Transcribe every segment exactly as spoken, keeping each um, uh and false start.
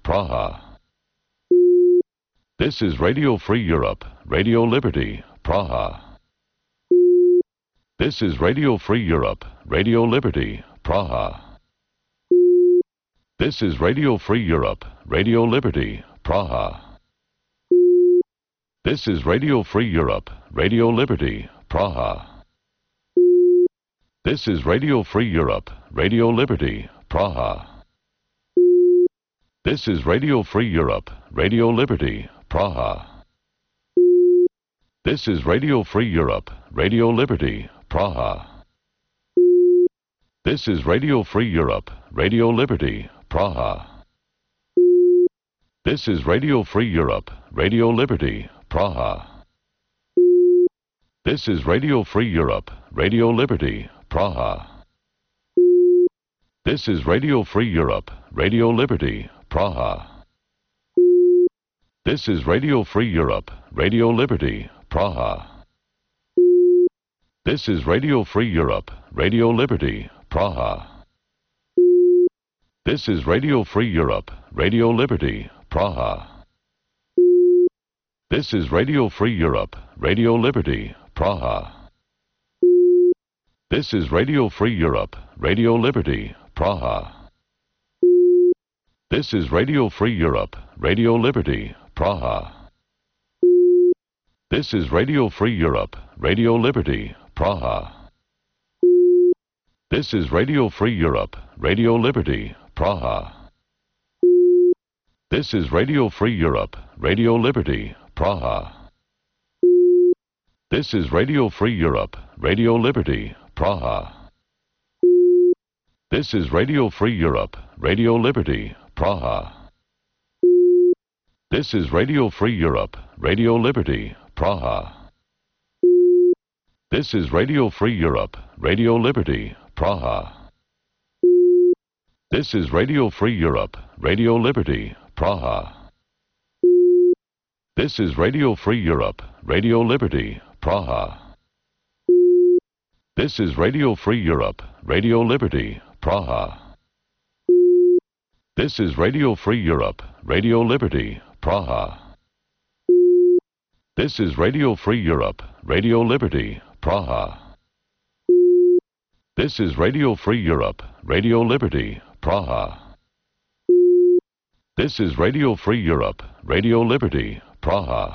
Praha. This is Radio Free Europe, Radio Liberty, Praha. This is Radio Free Europe, Radio Liberty, Praha. This is Radio Free Europe, Radio Liberty, Praha. This is Radio Free Europe, Radio Liberty, Praha. This is Radio Free Europe, Radio Liberty, Praha. This is Radio Free Europe, Radio Liberty, Praha. This is Radio Free Europe, Radio Liberty, Praha. This is Radio Free Europe, Radio Liberty, Praha. This is Radio Free Europe, Radio Liberty, Praha. This is Radio Free Europe, Radio Liberty, Praha. This is Radio Free Europe, Radio Liberty, Praha. This is Radio Free Europe, Radio Liberty, Praha. This is Radio Free Europe, Radio Liberty, Praha. This is Radio Free Europe, Radio Liberty, Praha. This is Radio Free Europe, Radio Liberty, Praha. This is Radio Free Europe, Radio Liberty, Praha. This is Radio Free Europe, Radio Liberty, Praha. This is Radio Free Europe, Radio Liberty, Praha. This is Radio Free Europe, Radio Liberty, Praha. This is Radio Free Europe, Radio Liberty, Praha. This is Radio Free Europe, Radio Liberty, Praha. This is Radio Free Europe, Radio Liberty, Praha. This is Radio Free Europe, Radio Liberty, Praha. This is Radio Free Europe, Radio Liberty, Praha. This is Radio Free Europe, Radio Liberty, Praha. This is Radio Free Europe, Radio Liberty, Praha. This is Radio Free Europe, Radio Liberty, Praha. This is Radio Free Europe, Radio Liberty, Praha. This is Radio Free Europe, Radio Liberty, Praha. This is Radio Free Europe, Radio Liberty, Praha. This is Radio Free Europe, Radio Liberty, Praha.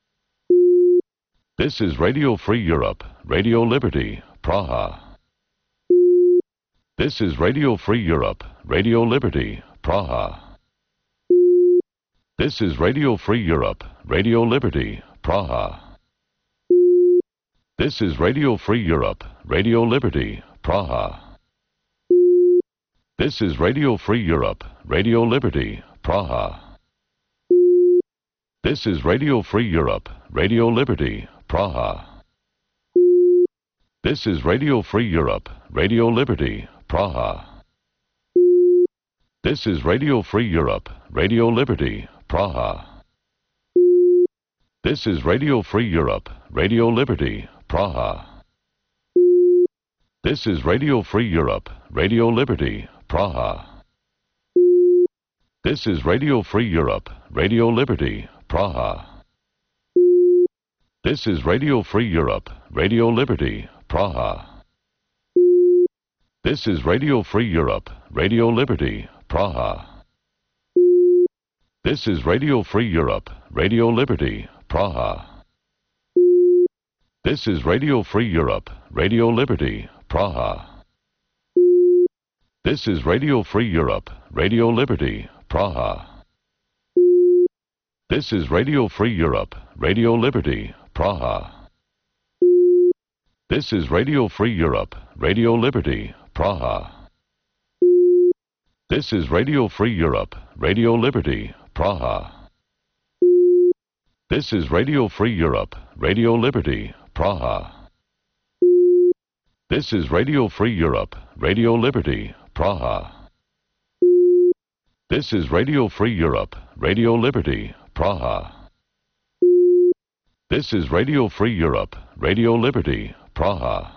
This is Radio Free Europe, Radio Liberty, Praha. This is Radio Free Europe, Radio Liberty, Praha. This is Radio Free Europe, Radio Liberty, Praha. This is Radio Free Europe, Radio Liberty, Praha. This is Radio Free Europe, Radio Liberty, Praha. This is Radio Free Europe, Radio Liberty, Praha. This is Radio Free Europe, Radio Liberty, Praha. This is Radio Free Europe, Radio Liberty, Praha. This is Radio Free Europe, Radio Liberty, Praha. This is Radio Free Europe, Radio Liberty, Praha. This is Radio Free Europe, Radio Liberty, Praha. This is Radio Free Europe, Radio Liberty, Praha. This is Radio Free Europe, Radio Liberty, Praha. This is Radio Free Europe, Radio Liberty, Praha. This is Radio Free Europe, Radio Liberty, Praha. This is Radio Free Europe, Radio Liberty, Praha. This is Radio Free Europe, Radio Liberty, Praha. This is Radio Free Europe, Radio Liberty, Praha. This is Radio Free Europe, Radio Liberty, Praha. This is Radio Free Europe, Radio Liberty, Praha. This is Radio Free Europe, Radio Liberty, Praha. This is Radio Free Europe, Radio Liberty, Praha. This is Radio Free Europe, Radio Liberty, Praha.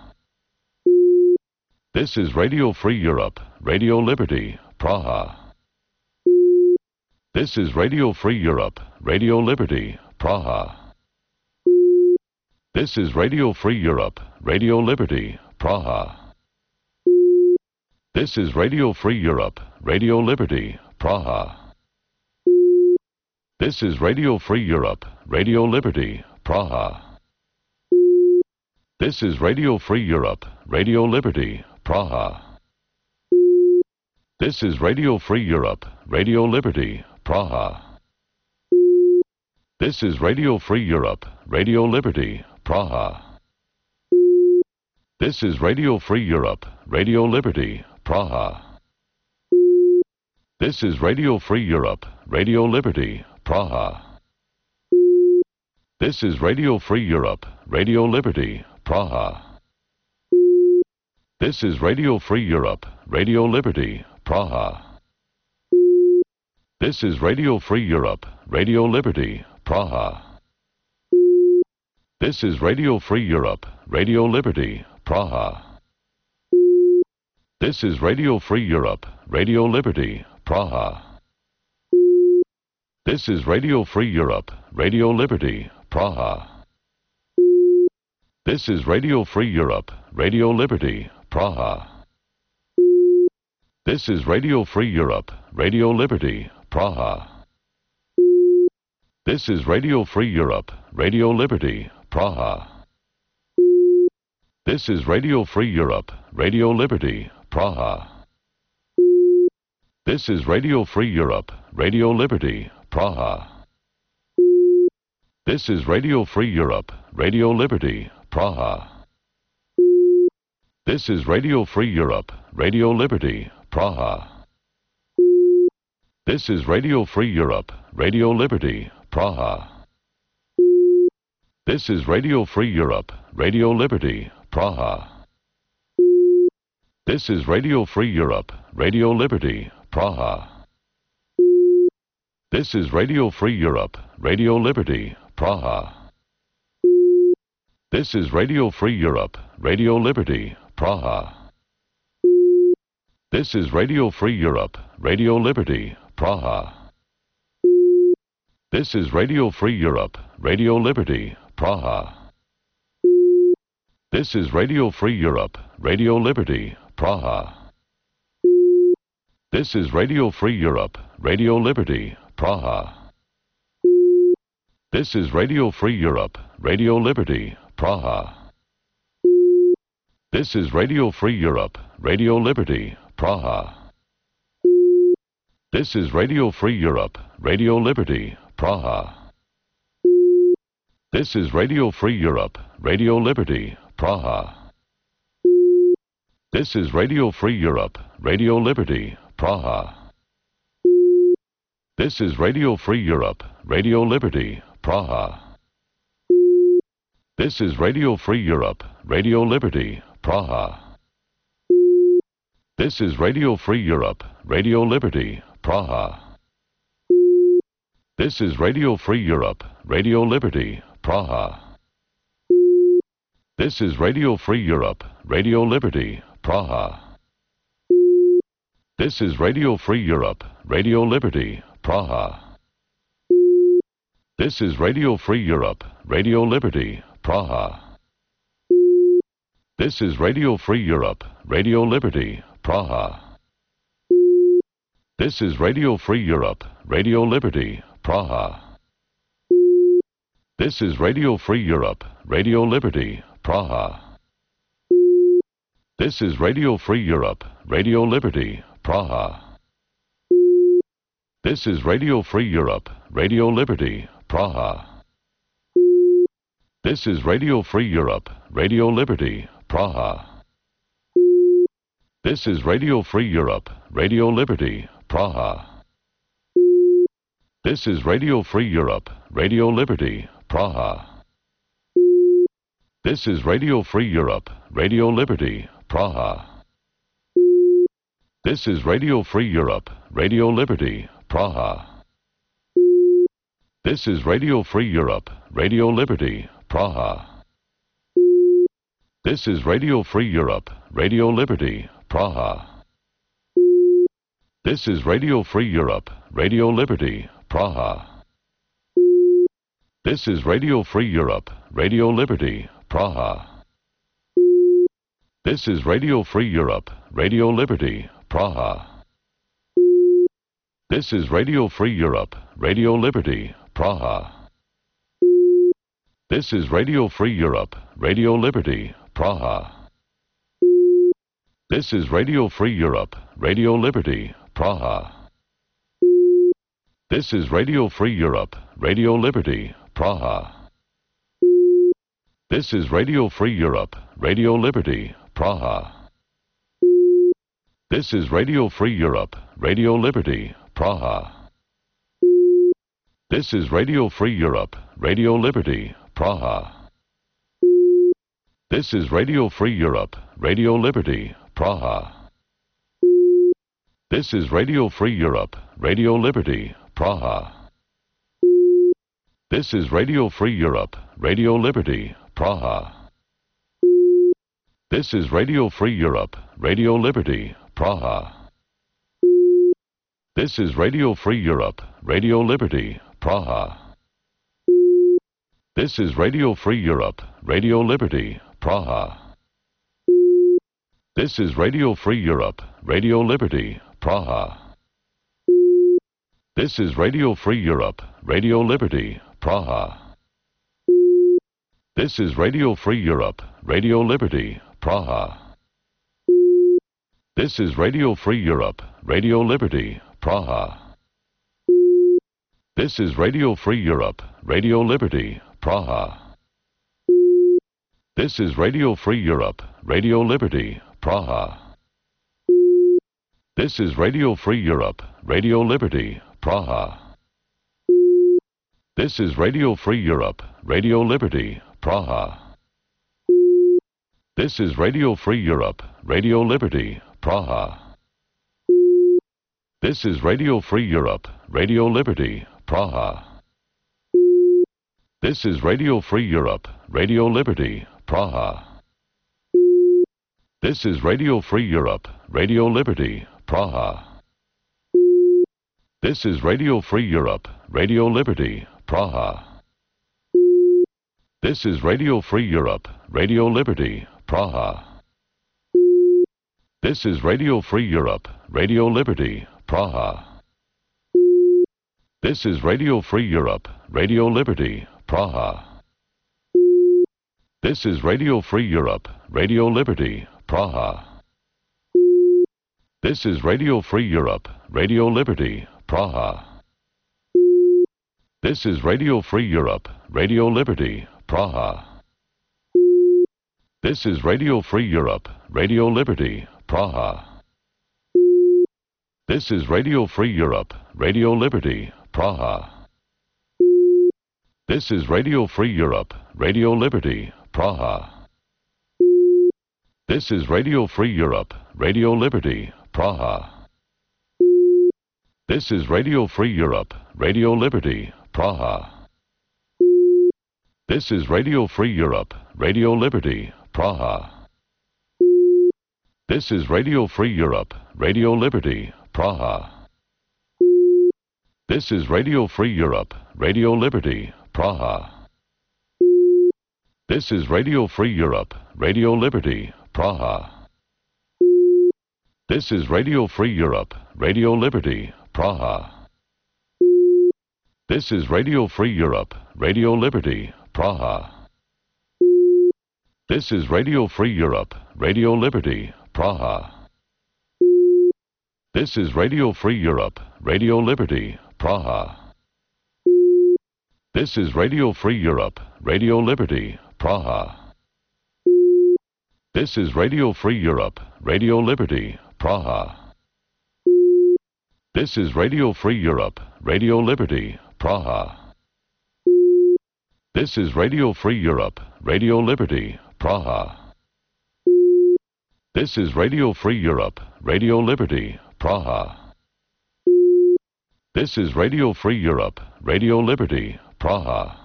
This is Radio Free Europe, Radio Liberty, Praha. This is Radio Free Europe, Radio Liberty, Praha. This is Radio Free Europe, Radio Liberty, Praha. This is Radio Free Europe, Radio Liberty, Praha. This is Radio Free Europe, Radio Liberty, Praha. This is Radio Free Europe, Radio Liberty, Praha. This is Radio Free Europe, Radio Liberty, Praha. This is Radio Free Europe, Radio Liberty, Praha. This is Radio Free Europe, Radio Liberty, Praha. This is Radio Free Europe, Radio Liberty, Praha. This is Radio Free Europe, Radio Liberty, Praha. This is Radio Free Europe, Radio Liberty, Praha. This is Radio Free Europe, Radio Liberty, Praha. This is Radio Free Europe, Radio Liberty, Praha. This is Radio Free Europe, Radio Liberty, Praha. This is Radio Free Europe, Radio Liberty, Praha. This is Radio Free Europe, Radio Liberty, Praha. This is Radio Free Europe, Radio Liberty, Praha. This is Radio Free Europe, Radio Liberty, Praha. This is Radio Free Europe, Radio Liberty, Praha. This is Radio Free Europe, Radio Liberty, Praha. This is Radio Free Europe, Radio Liberty, Praha. This is Radio Free Europe, Radio Liberty, Praha. This is Radio Free Europe, Radio Liberty, Praha. This is Radio Free Europe, Radio Liberty, Praha. This is Radio Free Europe, Radio Liberty, Praha. This is Radio Free Europe, Radio Liberty, Praha. This is Radio Free Europe, Radio Liberty, Praha. This is Radio Free Europe, Radio Liberty, Praha. This is Radio Free Europe, Radio Liberty, Praha. This is Radio Free Europe, Radio Liberty, Praha. This is Radio Free Europe, Radio Liberty, Praha. This is Radio Free Europe, Radio Liberty, Praha. This is Radio Free Europe, Radio Liberty, Praha. This is Radio Free Europe, Radio Liberty, Praha. This is Radio Free Europe, Radio Liberty, Praha. This is Radio Free Europe, Radio Liberty, Praha. This is Radio Free Europe, Radio Liberty, Praha. This is Radio Free Europe, Radio Liberty, Praha. This is Radio Free Europe, Radio Liberty, Praha. This is Radio Free Europe, Radio Liberty, Praha. This is Radio Free Europe, Radio Liberty, Praha. This is Radio Free Europe, Radio Liberty, Praha. This is Radio Free Europe, Radio Liberty, Praha. This is Radio Free Europe, Radio Liberty, Praha. This is Radio Free Europe, Radio Liberty, Praha. This is Radio Free Europe, Radio Liberty, Praha. This is Radio Free Europe, Radio Liberty, Praha. This is Radio Free Europe, Radio Liberty, Praha. This is Radio Free Europe, Radio Liberty, Praha. This is Radio Free Europe, Radio Liberty, Praha. This is Radio Free Europe, Radio Liberty, Praha. This is Radio Free Europe, Radio Liberty, Praha. This is Radio Free Europe, Radio Liberty, Praha. This is Radio Free Europe, Radio Liberty, Praha. This is Radio Free Europe, Radio Liberty, Praha. This is Radio Free Europe, Radio Liberty, Praha. This is Radio Free Europe, Radio Liberty, Praha. This is Radio Free Europe, Radio Liberty, Praha. This is Radio Free Europe, Radio Liberty, Praha. This is Radio Free Europe, Radio Liberty, Praha. This is Radio Free Europe, Radio Liberty, Praha. This is Radio Free Europe, Radio Liberty, Praha. This is Radio Free Europe, Radio Liberty, Praha. This is Radio Free Europe, Radio Liberty, Praha. This is Radio Free Europe, Radio Liberty, Praha. This is Radio Free Europe, Radio Liberty, Praha. This is Radio Free Europe, Radio Liberty, Praha. This is Radio Free Europe, Radio Liberty, Praha. This is Radio Free Europe, Radio Liberty, Praha. This is Radio Free Europe, Radio Liberty, Praha. This is Radio Free Europe, Radio Liberty, Praha. This is Radio Free Europe, Radio Liberty, Praha. This is Radio Free Europe, Radio Liberty, Praha. This is Radio Free Europe, Radio Liberty, Praha. This is Radio Free Europe, Radio Liberty, Praha. This is Radio Free Europe, Radio Liberty, Praha. This is Radio Free Europe, Radio Liberty, Praha. This is Radio Free Europe, Radio Liberty, Praha. This is Radio Free Europe, Radio Liberty, Praha. This is Radio Free Europe, Radio Liberty, Praha. This is Radio Free Europe, Radio Liberty, Praha. This is Radio Free Europe, Radio Liberty, Praha. This is Radio Free Europe, Radio Liberty, Praha. This is Radio Free Europe, Radio Liberty, Praha. This is Radio Free Europe, Radio Liberty, Praha. This is Radio Free Europe, Radio Liberty, Praha. This is Radio Free Europe, Radio Liberty, Praha. This is Radio Free Europe, Radio Liberty, Praha. This is Radio Free Europe, Radio Liberty, Praha. This is Radio Free Europe, Radio Liberty, Praha. This is Radio Free Europe, Radio Liberty, Praha. This is Radio Free Europe, Radio Liberty, Praha. This is Radio Free Europe, Radio Liberty, Praha. This is Radio Free Europe, Radio Liberty, Praha. This is Radio Free Europe, Radio Liberty, Praha. This is Radio Free Europe, Radio Liberty, Praha. This is Radio Free Europe, Radio Liberty, Praha. This is Radio Free Europe, Radio Liberty, Praha. This is Radio Free Europe, Radio Liberty, Praha. This is Radio Free Europe, Radio Liberty, Praha. This is Radio Free Europe, Radio Liberty, Praha. This is Radio Free Europe, Radio Liberty, Praha. This is Radio Free Europe, Radio Liberty, Praha. This is Radio Free Europe, Radio Liberty, Praha. This is Radio Free Europe, Radio Liberty, Praha. This is Radio Free Europe, Radio Liberty, Praha. This is Radio Free Europe, Radio Liberty, Praha. This is Radio Free Europe, Radio Liberty, Praha. This is Radio Free Europe, Radio Liberty, Praha.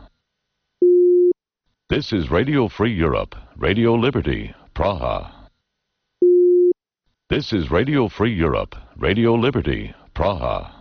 This is Radio Free Europe, Radio Liberty, Praha. This is Radio Free Europe, Radio Liberty, Praha.